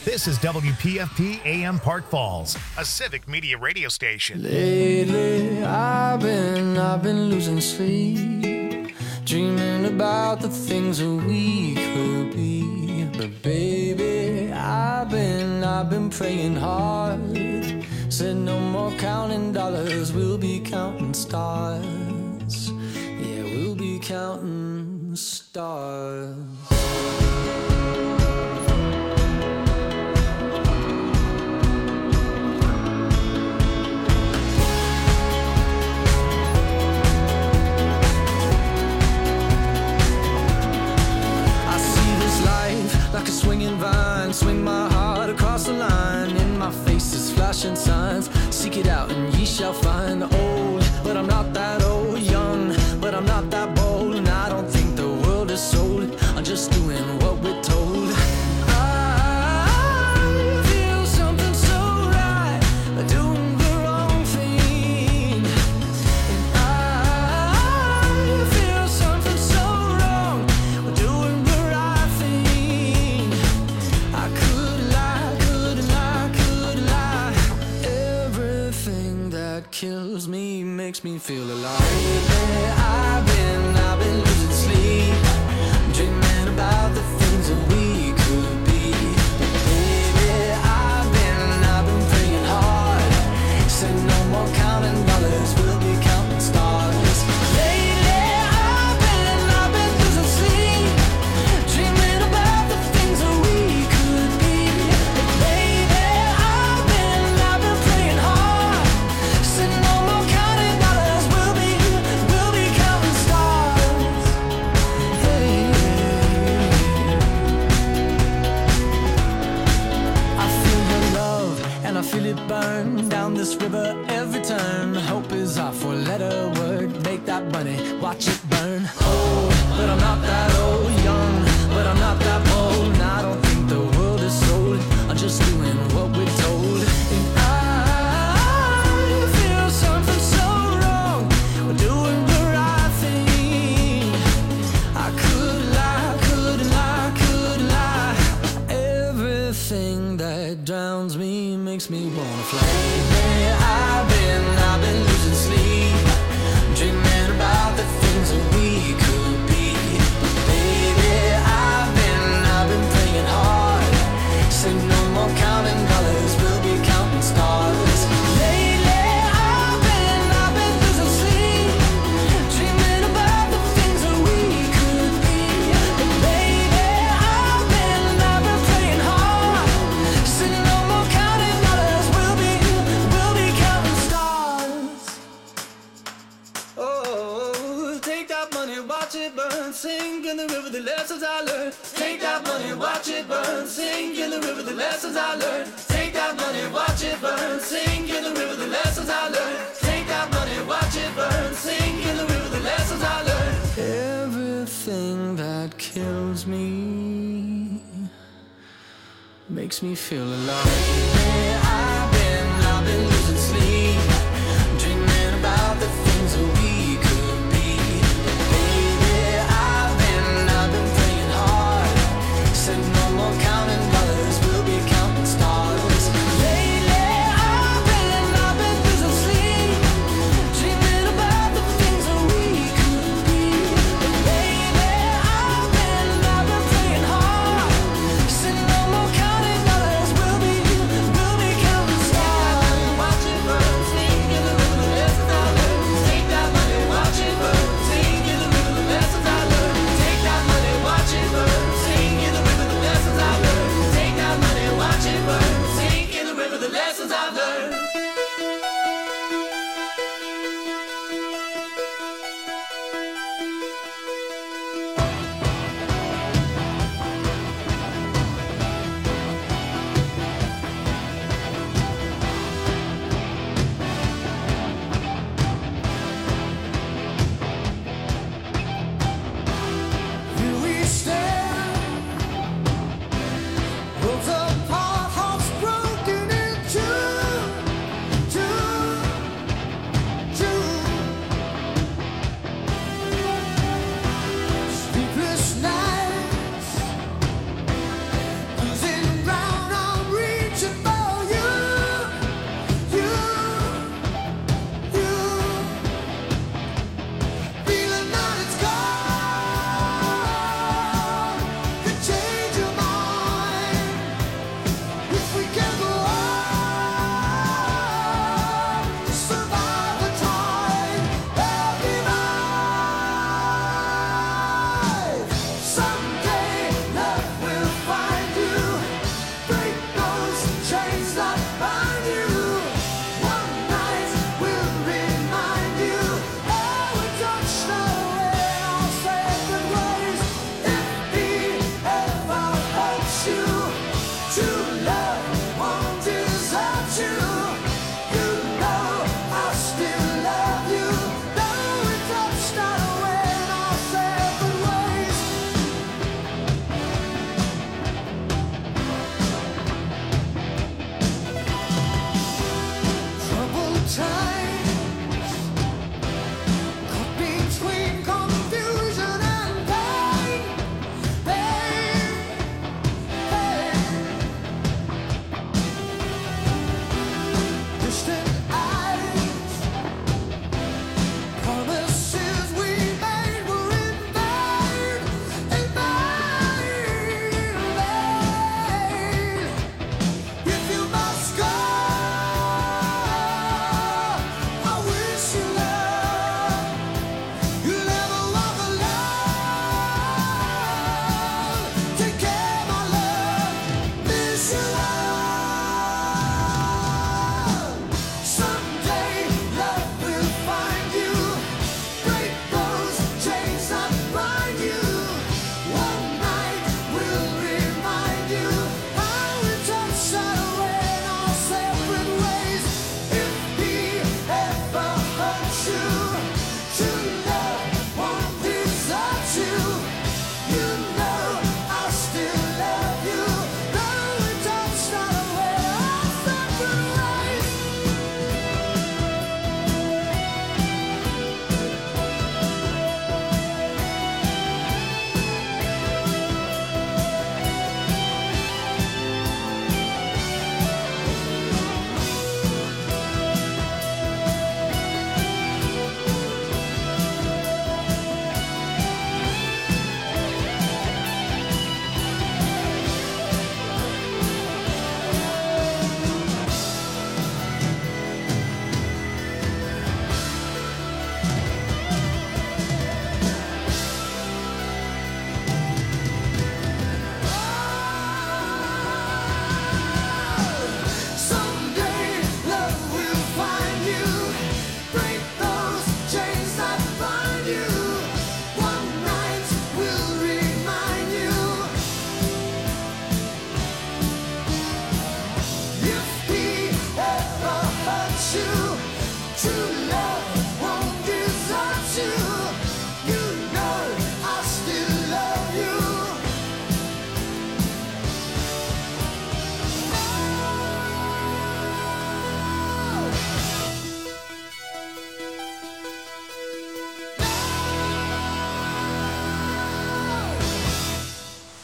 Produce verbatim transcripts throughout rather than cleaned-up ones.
This is W P F P A M Park Falls, a civic media radio station. Lately, I've been, I've been losing sleep, dreaming about the things that we could be. But baby, I've been, I've been praying hard. Said no more counting dollars, we'll be counting stars. Yeah, we'll be counting stars. Like a swinging vine, swing my heart across the line. In my face is flashing signs. Seek it out and ye shall find. Old, but I'm not that old. Young, but I'm not that bold. And I don't think the world is sold. I'm just doing what we're told. I feel something so right, doing the wrong thing. And I feel something so wrong, doing the right thing. I could lie, could lie, could lie. Everything that kills me makes me feel alive. Lately, I've been, I've been losing sleep, dreaming about the things that we could be. Baby, I've been, I've been praying hard. Said no more counting dollars, we'll be counting stars. Lately, I've been, I've been losing sleep, dreaming about the things that we could be. Baby, I've been, I've been praying hard. Said no more counting dollars, we'll be, we'll be counting stars. Hey. I feel your love and I feel it burn down this river every turn. Hope is our four-letter word. Make that money, watch it burn. Old, but I'm not that old. Young, but I'm not that bold. And I don't think the world is sold. I'm just doing what we're told. And I feel something so wrong. We're doing the right thing. I could lie, could lie, could lie. Everything that drowns me makes me wanna fly. Lately, I've been, I've been losing sleep, dreaming about the things that we could be. Baby, I've been, I've been praying hard. Said no more counting dollars, we'll be counting stars. Lately, I've been, I've been losing sleep, dreaming about the things that we could be. Baby, I've been, I've been praying hard. Said no more counting dollars, we'll be, we'll be counting stars. Oh, take that money, watch it burn, sink in the river, the lessons I learned. Take that money, watch it burn, sink in the river, the lessons I learned. Take that money, watch it burn, sink in the river, the lessons I learned. Take that money, watch it burn, sink in the river, the lessons I learned. Everything that kills me makes me feel alive. I've been, I've been losing sleep, dreaming about the things that we could be. Baby, I've been, I've been praying hard. Said no more counting dollars, we'll be counting stars. Lately, I've been, I've been losing sleep, dreaming about the things that we could be. Baby, I've been, I've been praying hard. Said no more counting dollars, we'll be, we'll be counting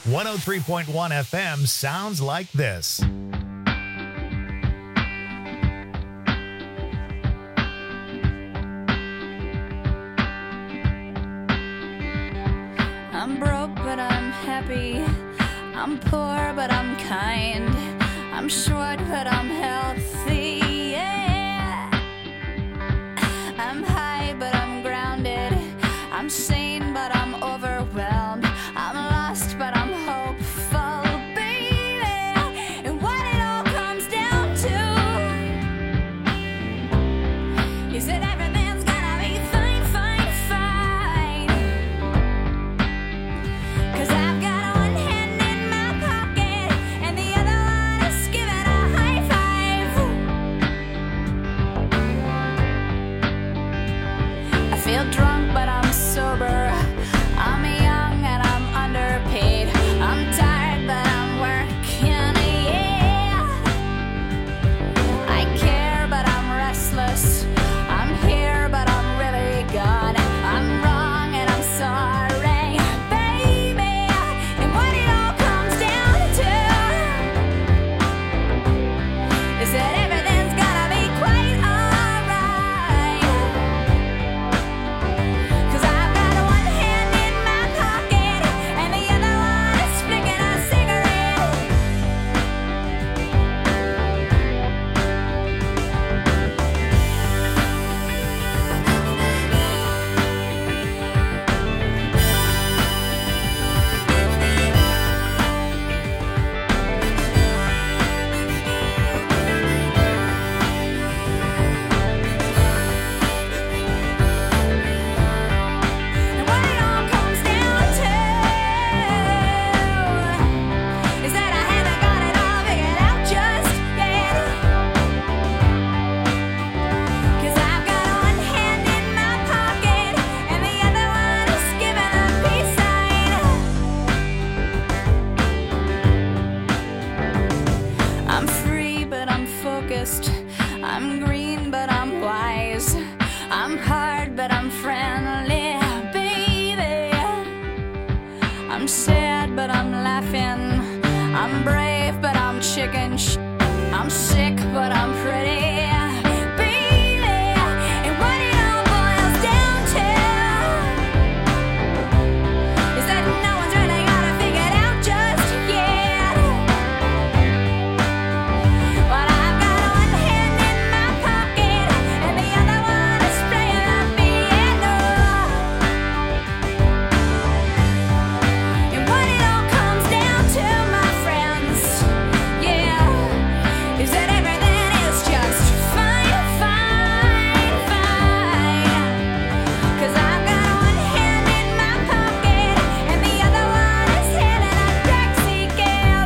one oh three point one F M sounds like this. I'm broke, but I'm happy. I'm poor, but I'm kind. I'm short, but I'm healthy. Yeah. I'm high, but I'm grounded. I'm sane, but I'm overwhelmed. I'm lost, but I'm hopeful, baby. And what it all comes down to is that everything's gonna be fine, fine, fine. 'Cause I've got one hand in my pocket and the other one is giving a high five. I feel drunk, but I'm sober. I'm young and I'm underpaid. I'm tired, but I'm working, yeah. I care, but I'm restless. I'm here, but I'm really gone. I'm wrong and I'm sorry, baby. And what it all comes down to is that everything's gonna be quite alright. 'Cause I've got one hand in my pocket and the other one is flicking a cigarette. And what it all comes down to is that I haven't got it all figured out just yet. 'Cause I've got one hand in my pocket and the other one is giving a peace sign. I'm free, but I'm focused. I'm green, but I'm wise. I'm hard, but I'm friendly, baby. I'm sad, but I'm laughing. I'm brave, but I'm chicken sh- I'm sick, but I'm pretty, baby. And what it all boils down to is that no one's really got it figured out just yet. But I've got one hand in my pocket and the other one is playing the piano. And what it all comes down to, my friends, yeah, is that everything is just fine, fine, fine. 'Cause I've got one hand in my pocket and the other one is hailing a taxi cab.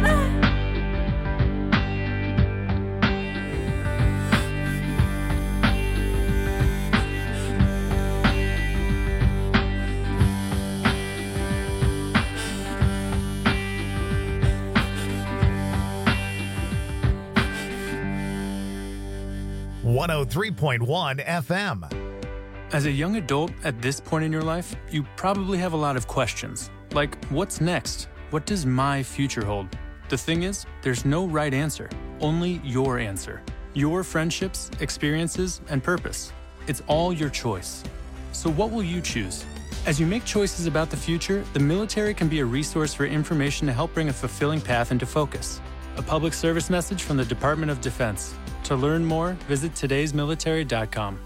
one oh three point one F M. As a young adult at this point in your life, you probably have a lot of questions. Like, what's next? What does my future hold? The thing is, there's no right answer, only your answer. Your friendships, experiences, and purpose. It's all your choice. So what will you choose? As you make choices about the future, the military can be a resource for information to help bring a fulfilling path into focus. A public service message from the Department of Defense. To learn more, visit todays military dot com.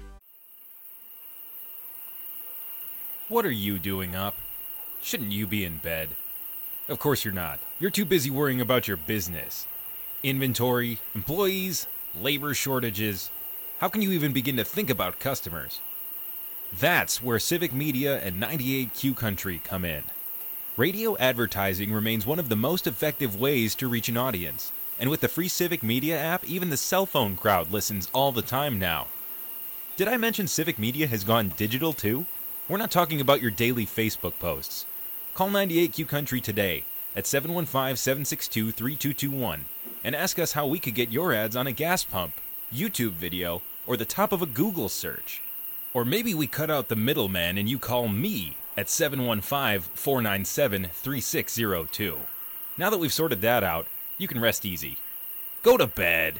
What are you doing up? Shouldn't you be in bed? Of course you're not. You're too busy worrying about your business. Inventory, employees, labor shortages. How can you even begin to think about customers? That's where Civic Media and ninety-eight Q Country come in. Radio advertising remains one of the most effective ways to reach an audience. And with the free Civic Media app, even the cell phone crowd listens all the time now. Did I mention Civic Media has gone digital too? We're not talking about your daily Facebook posts. Call ninety-eight Q Country today at seven one five, seven six two, three two two one and ask us how we could get your ads on a gas pump, YouTube video, or the top of a Google search. Or maybe we cut out the middleman and you call me at seven one five, four nine seven, three six zero two. Now that we've sorted that out, you can rest easy. Go to bed.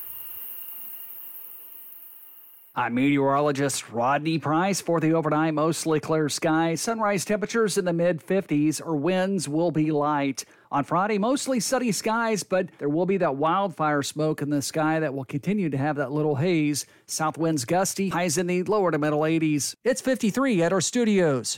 I'm meteorologist Rodney Price for the overnight. Mostly clear skies. Sunrise temperatures in the mid fifties, or winds will be light. On Friday, mostly sunny skies, but there will be that wildfire smoke in the sky that will continue to have that little haze. South winds gusty, highs in the lower to middle eighties. It's fifty-three at our studios.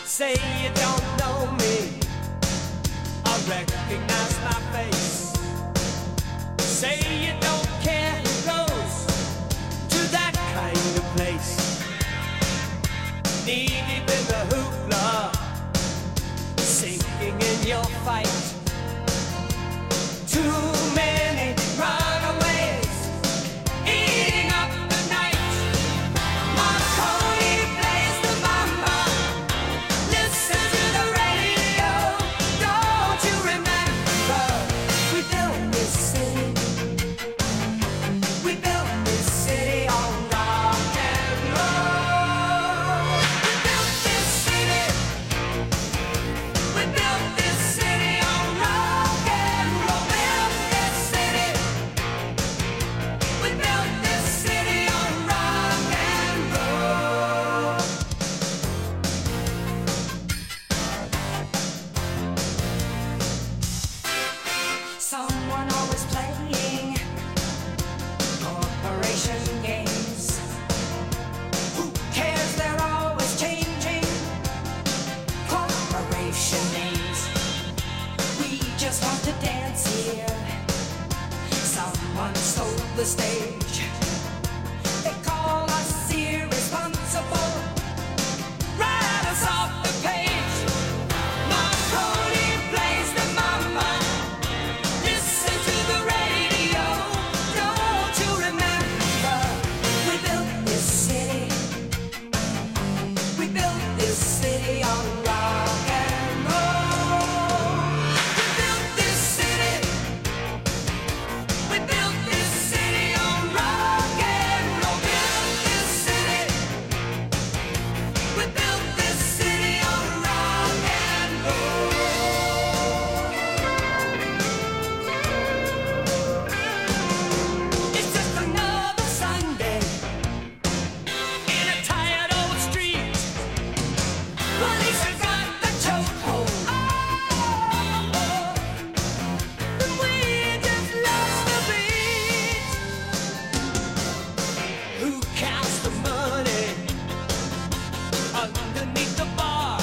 Say you don't know me, I recognize my face. Say you don't care who goes to that kind of place. Knee deep in the hoopla, sinking in your fight. Too many runaways eating up the night. Marconi plays the mama. Listen to the radio. Don't you remember? We built this city. We built this city on rock and roll. We built this city. We built this city on rock and roll. Built this city. We built this city on rock and roll. Someone always playing corporation games. Who cares? They're always changing corporation names. We just want to dance here. Someone stole the stage. They call us irresponsible. Write us off the page. Marconi plays the mama. Listen to the radio. Don't you remember? We built this city. We built this city on rock and roll. We built this city. We built this city on rock and roll. Built this city. We built this city on rock and roll. It's just another Sunday in a tired old street. Police have got the chokehold. And we just lost the beat. Who counts the money underneath the bar?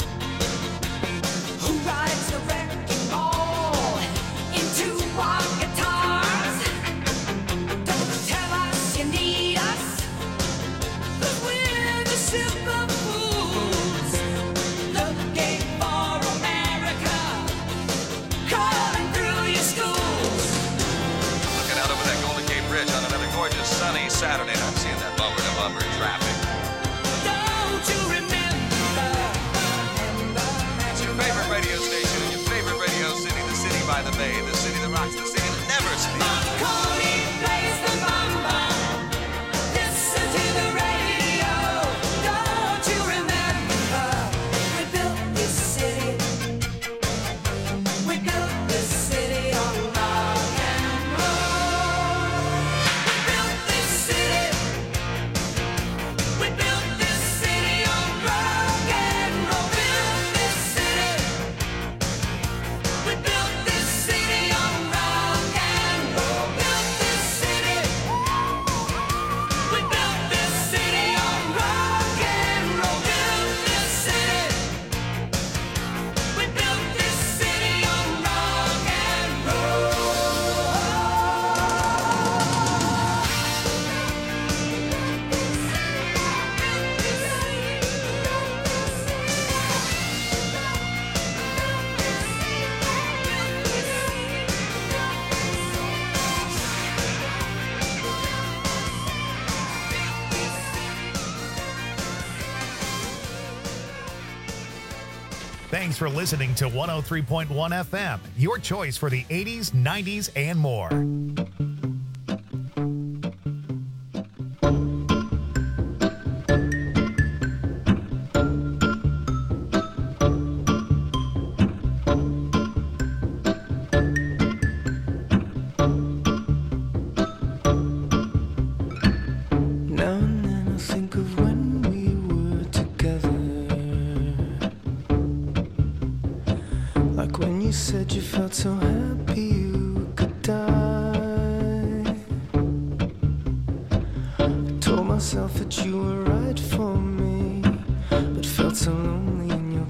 Who rides the wrecking ball into our guitars? Don't tell us you need us, 'cause we're the simple fools looking for America, crawling through your schools. Looking out over that Golden Gate Bridge on another gorgeous sunny Saturday night, seeing that bumper to bumper traffic. Don't you remember? It's your favorite radio station in your favorite radio city, the city by the bay, the city that rocks, the city that never sleeps. Marconi plays the mama. Listen to the radio. Don't you remember? We built this city. We built this city on rock and roll. We built this city. We built this city on rock and roll. Built this city. We built this city on rock and roll. Built this city. We built this city on rock and roll. Built this city. We built this city on rock and roll. Thanks for listening to one oh three point one F M, your choice for the eighties, nineties, and more. Now and then I think of when we were together. Like when you said you felt so happy you could die. I told myself that you were right for me, but felt so lonely in your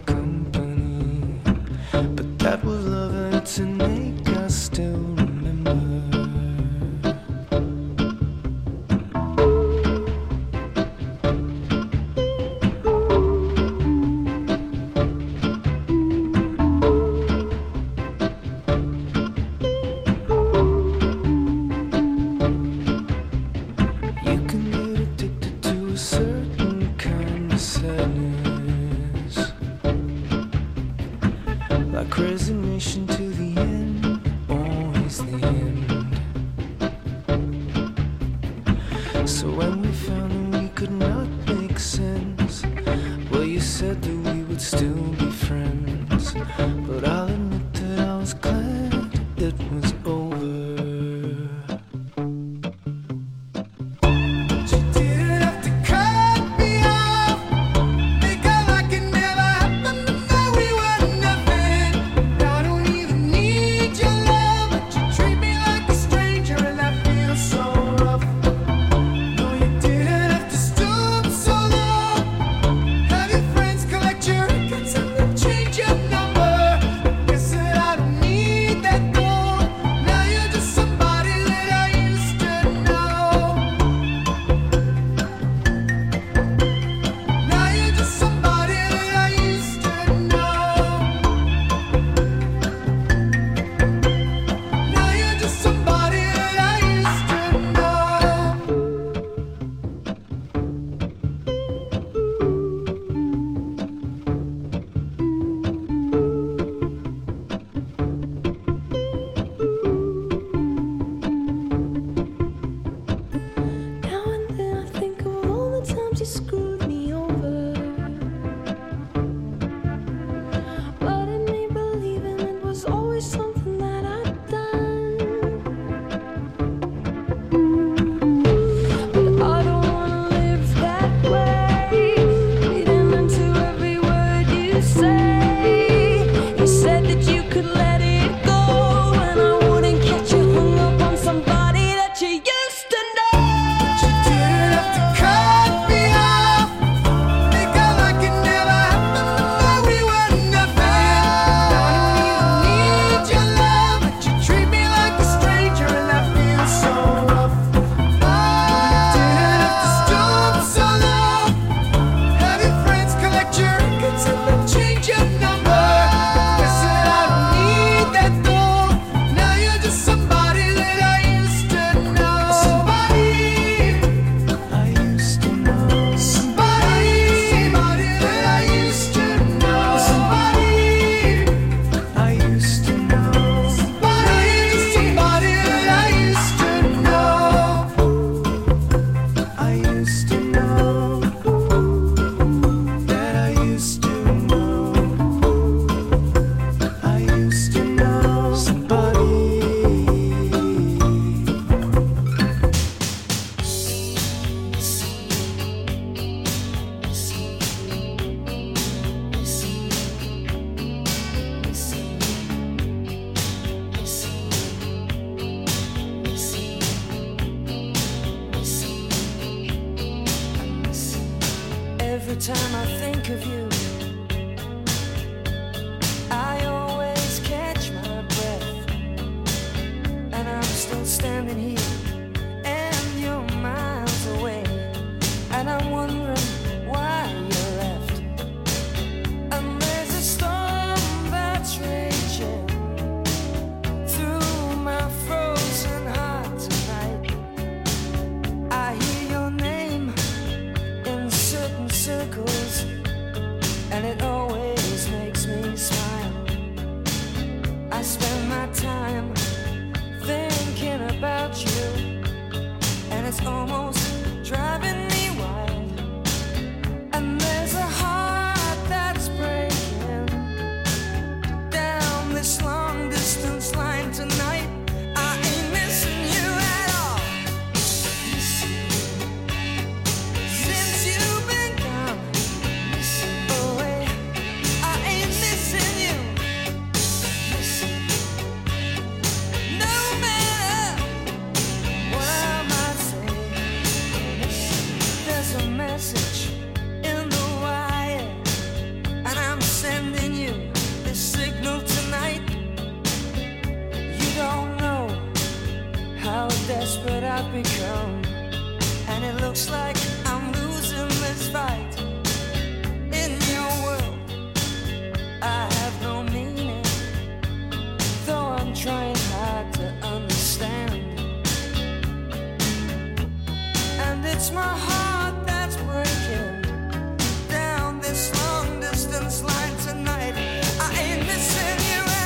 resignation to the end, always the end. So when we found that we could not make sense, well, you said that we would still be friends. But I'll admit that I was glad it was over. Every time I think of you, I always catch my breath, and I'm still standing here, and you're miles away, and I'm wondering why you left. And there's a storm that's raging through my frozen heart tonight. I hear your name in certain circles, and it always makes me smile. I spend my time thinking about you, and it's almost driving me wild. And there's a heart that's breaking down this long distance line tonight. I ain't missing you at all. Since you've been gone away, I ain't missing you. No matter what I might say, there's a message in the wire, and I'm sending you this signal tonight. You don't know how desperate I've become, and it looks like I'm losing this fight. In your world, I have no meaning, though I'm trying hard to understand. And it's my heart that's breaking down this long distance line tonight. I ain't missing you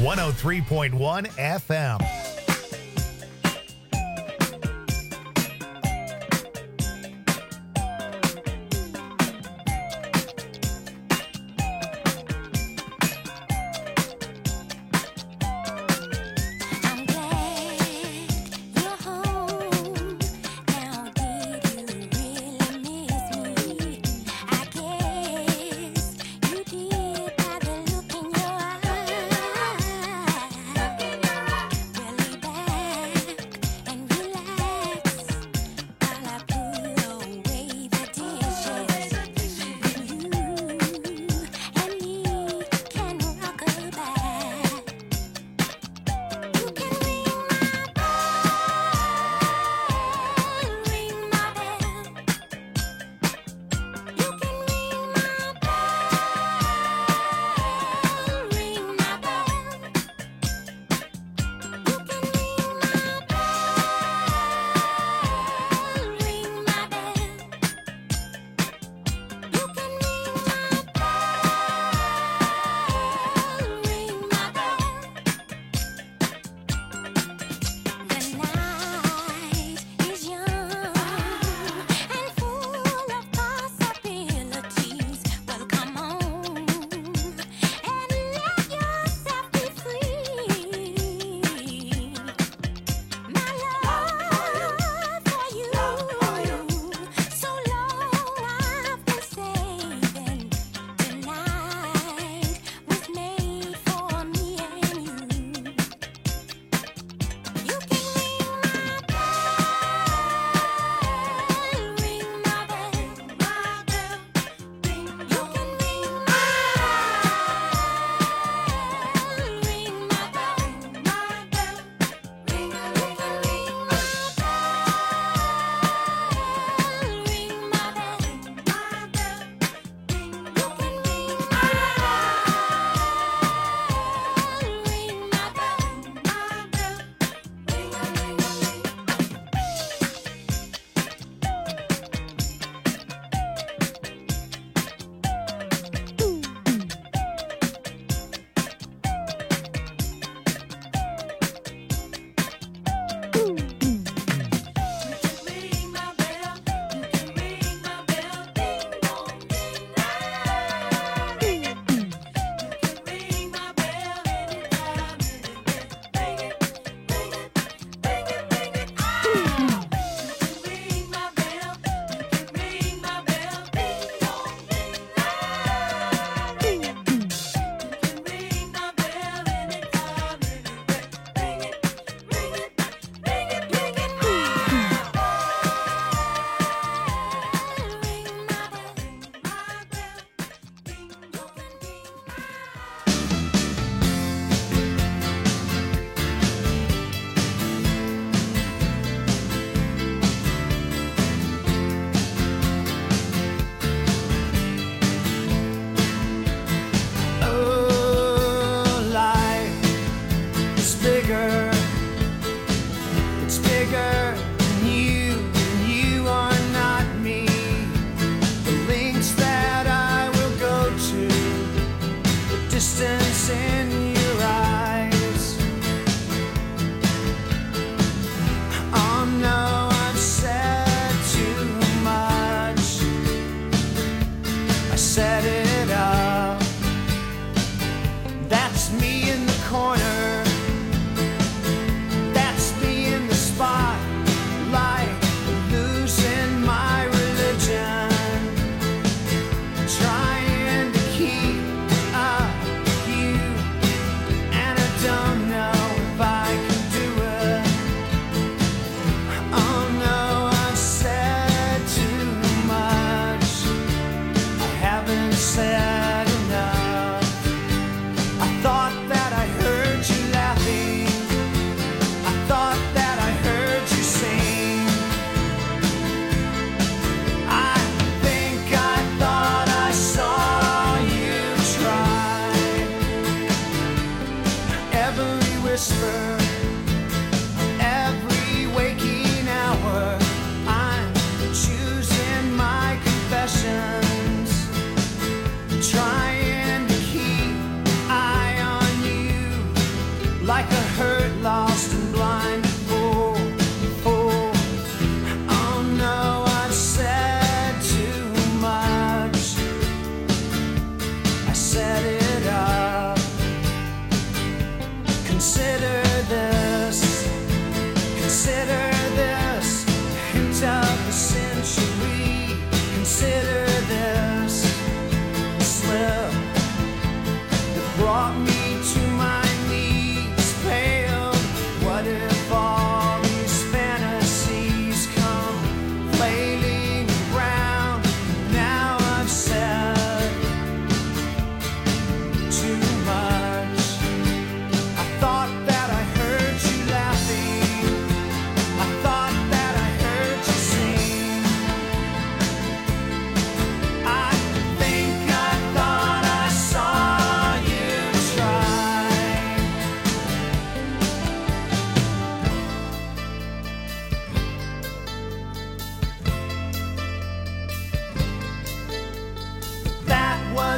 one oh three point one F M. Well,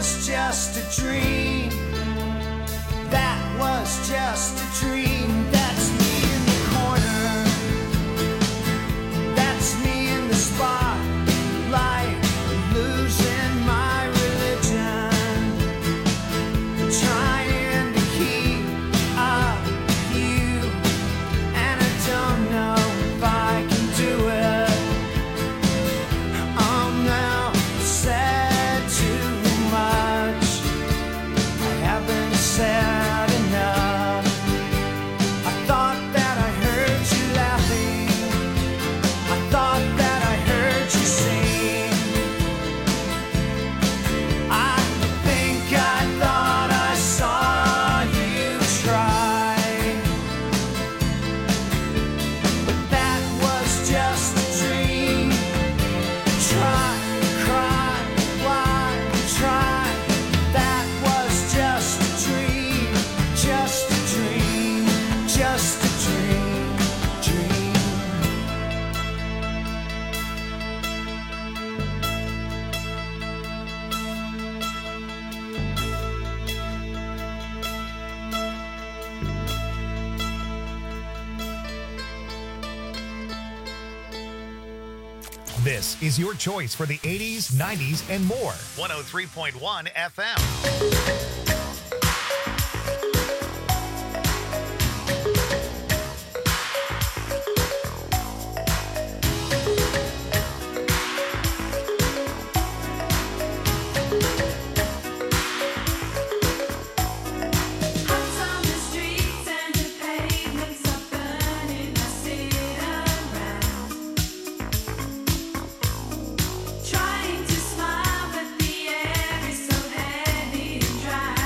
was just a dream. That was just a dream. That's me in the corner. That's me in the spotlight, losing my religion, trying to keep up with you, and I don't know if I can do it. I'm now said too much. I haven't said enough. I thought that I heard you laughing. I thought that I heard you sing. I think I thought I saw you try, but that was just a dream. Try, cry, why try? That was just a dream, just a dream, just a dream, dream. This is your choice for the eighties, nineties, and more. one oh three point one F M. Out on the streets and the pavements are burning. I sit around, trying to smile, but the air is so heavy and dry.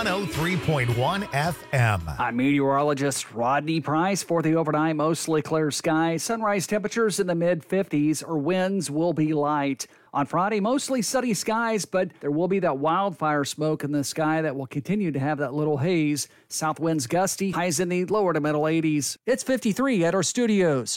one oh three point one F M. I'm meteorologist Rodney Price. For the overnight, mostly clear skies. Sunrise temperatures in the mid fifties, or winds will be light. On Friday, mostly sunny skies, but there will be that wildfire smoke in the sky that will continue to have that little haze. South winds gusty, highs in the lower to middle eighties. It's fifty-three at our studios.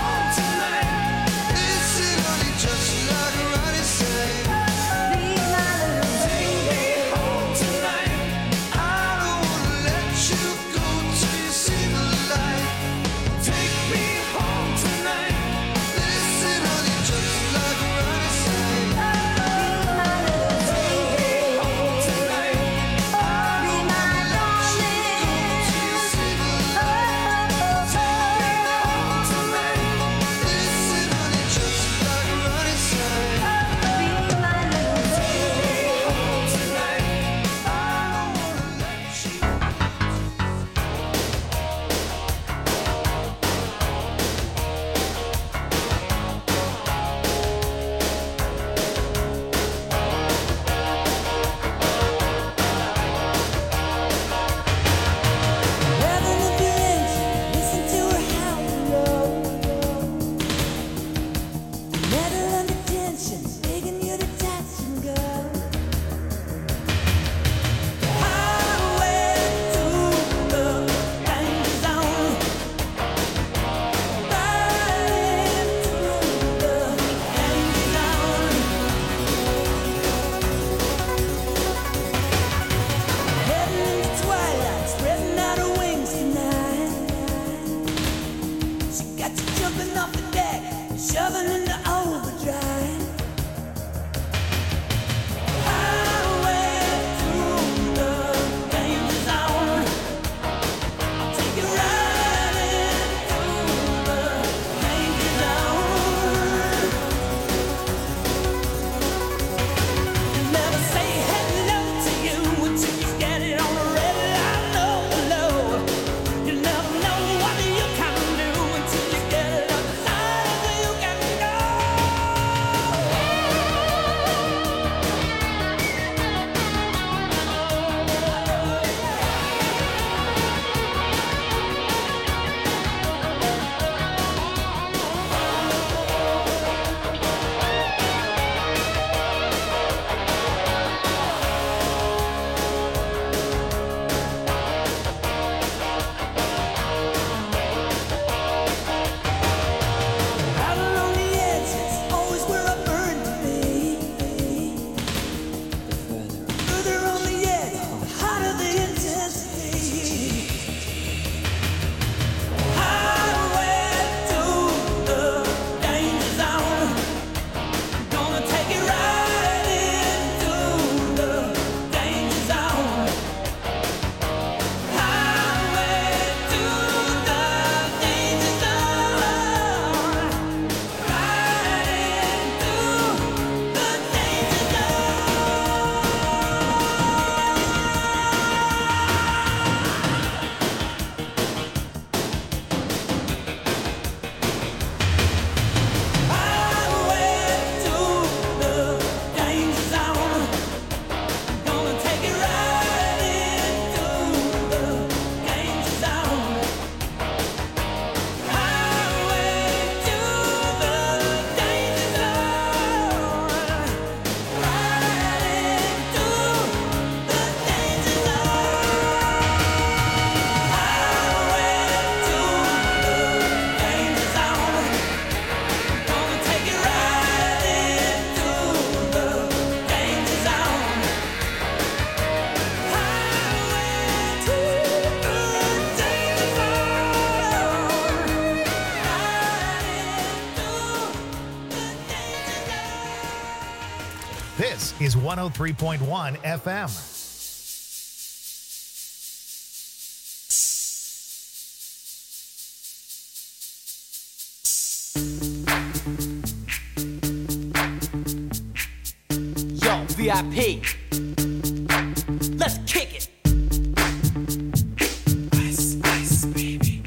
Be my This is one oh three point one F M. Yo, V I P. Let's kick it. Ice, ice, baby.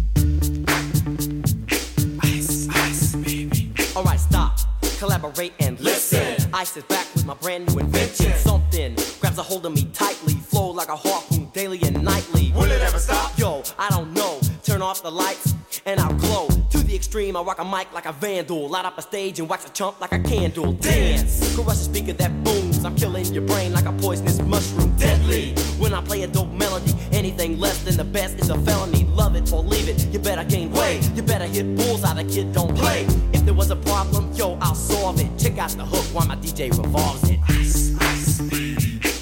Ice, ice, baby. Alright, stop. Collaborate and listen. Ice is back with my brand new invention. Something grabs a hold of me tightly. Flow like a harpoon daily and nightly. Will it ever stop? Yo, I don't know. Turn off the lights and I'll glow. To the extreme, I rock a mic like a vandal. Light up a stage and wax a chump like a candle. Dance, caress a speaker that booms. I'm killing your brain like a poisonous mushroom. Deadly, when I play a dope melody. Anything less than the best is a felony. Love it or leave it, you better gain weight. You better hit bullseye, the kid don't play. If there was a problem, yo, I'll solve it. Check out the hook while my D J revolves it. Ice, ice, baby.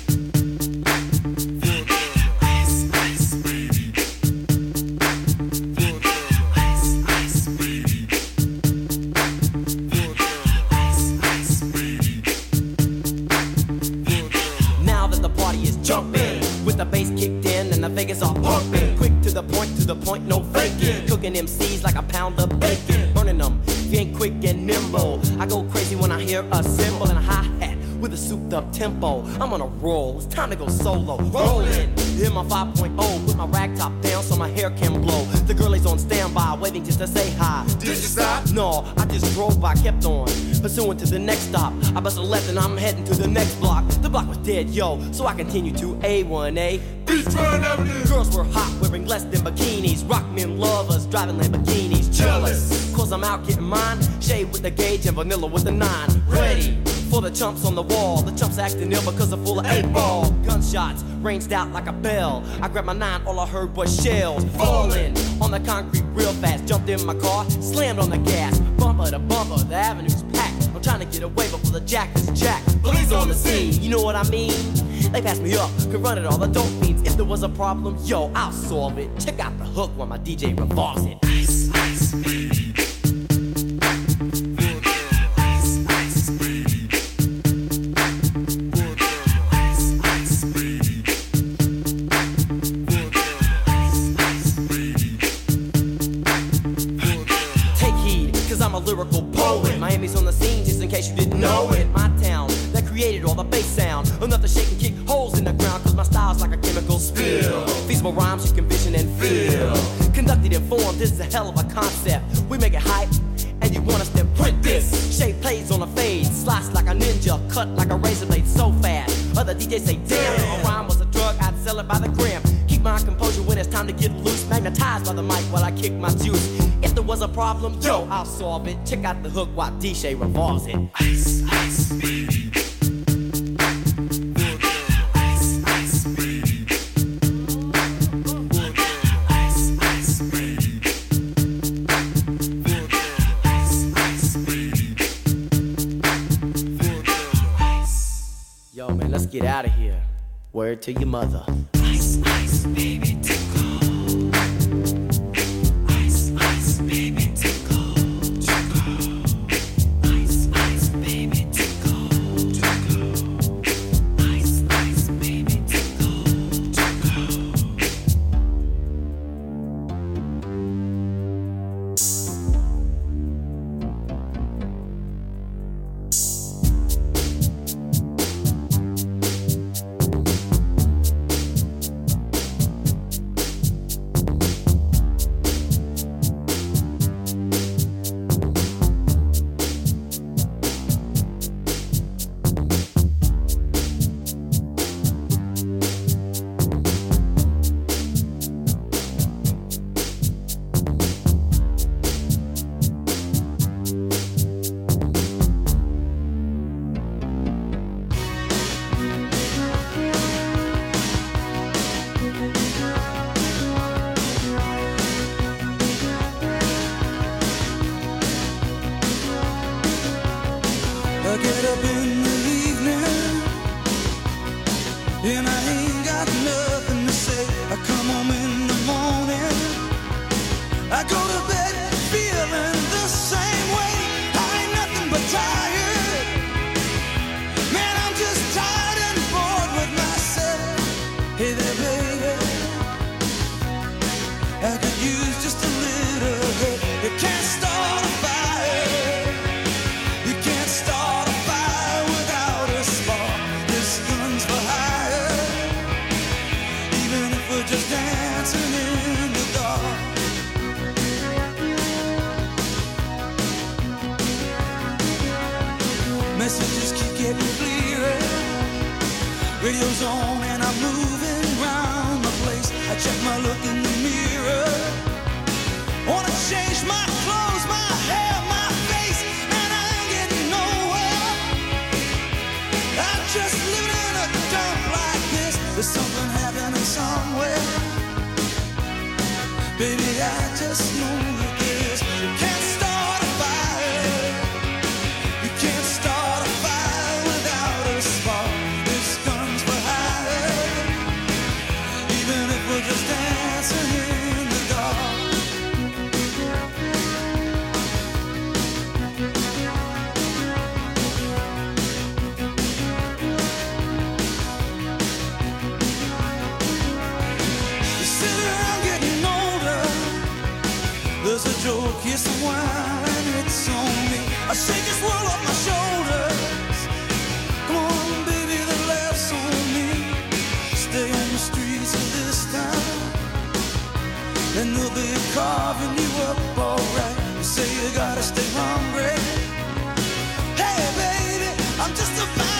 The bass kicked in and the Vegas all pumping. Quick to the point, to the point, no faking. Cooking M Cs like a pound of bacon. Burning them, if you ain't quick and nimble. I go crazy when I hear a cymbal and a hi-hat with a souped up tempo. I'm on a roll, it's time to go solo. Rolling, in my five point oh. Put my rag top down so my hair can blow. The girl is on standby, waiting just to say hi. Did you stop? No, I just drove by, kept on pursuing to the next stop. I bust a left and I'm heading to the next block. The block was dead, yo, so I continued to A one A. Beachfront Avenue. Girls were hot, wearing less than bikinis. Rock men lovers, driving Lamborghinis. Jealous, cause I'm out getting mine. Shade with the gauge and vanilla with the nine. Ready for the chumps on the wall. The chumps acting ill because they're full of eight ball. Gunshots ranged out like a bell. I grabbed my nine, all I heard was shells falling on the concrete real fast. Jumped in my car, slammed on the gas. Bumper to bumper, the avenue's packed. I'm trying to get away before the jack is jacked. Police on the scene, you know what I mean? They passed me up, could run it all, the dope fiends. If there was a problem, yo, I'll solve it. Check out the hook while my D J revolves it. Ice, ice, baby. Ice, ice, baby. Ice, ice, baby. Ice, ice, baby. Take heed, cause I'm a lyrical poet. Miami's on the scene, just in case you didn't know it. My town, that created all the bass sound. Enough to shake and kick holes in the ground, cause my style's like a chemical spill. Feasible rhymes you can vision and feel. Conducted in form, this is a hell of a concept. We make it hype, and you want us to print this. Shape plays on a fade, slice like a ninja, cut like a razor blade so fast. Other D Js say, damn, if a rhyme was a drug, I'd sell it by the gram. Keep my composure when it's time to get loose. Magnetized by the mic while I kick my juice. If there was a problem, yo, I'll solve it. Check out the hook while D J revolves it. Ice, ice, baby. Let's get out of here. Word to your mother. Ice, ice, baby, tickle. Ice, ice, baby, tickle. Tickle. Ice, ice, baby, tickle. Tickle. Ice, ice, baby, tickle. Tickle. I get up in the evening and I ain't got nothing to say. I come home in the morning, I go to bed feeling the same way. I ain't nothing but tired. Man, messages keep getting clearer. Radio's on and I'm moving round the place. I check my look in the mirror. Wanna change my clothes, my hair, my face, and I ain't getting nowhere. I'm just living in a dump like this. There's something happening somewhere. Baby, I just know that this. You can't start a fire. You can't start a fire without a spark. This guns for hire. Even if we're just dancing in the dark. You sit around getting older. There's a joke, yes, a while, and it's on me. I shake this world off my shoulders. Come on, baby, the laughs on me. Stay on the streets of this town, and they'll be carving you up alright. You say you gotta stay hungry. Hey, baby, I'm just a